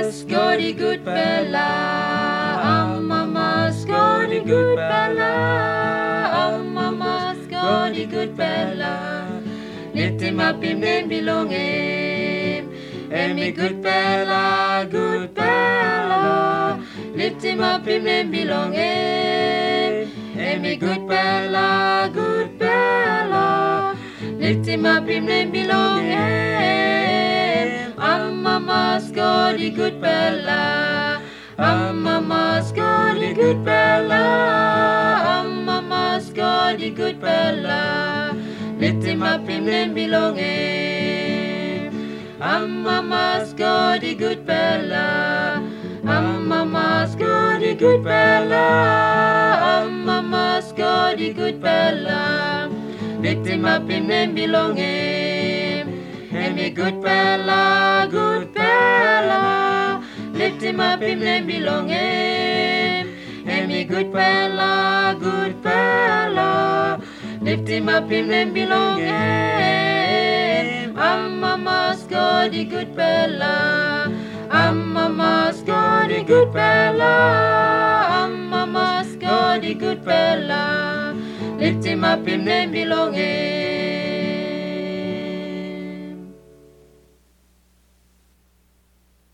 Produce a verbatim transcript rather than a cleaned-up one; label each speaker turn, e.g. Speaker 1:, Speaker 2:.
Speaker 1: Scotty good fella. Oh mama, Scotty good fella. Oh mama, Scotty good fella. Lift him up, him name belong him. And me good fella, good fella. Lift him up, him name belong him. And me good fella, good fella. Lift him up, him name belong him. I'm mama, Scotty good fella. I'm mama, Scotty good fella. I'm mama, Scotty good fella. Lift him up, him name belong him. I'm mama, Scotty good fella. I'm mama, Scotty good fella. I'm mama, Scotty good fella. Lift him up, him name belong him. And me good fella, good fella. Lift him up, him name belong him. And me good fella, good fella. Lift him up, him name belong him. I'm mama, Scotty good fella. I'm mama, Scotty good fella. I'm mama, Scotty good fella. Lift him up, him name belong him.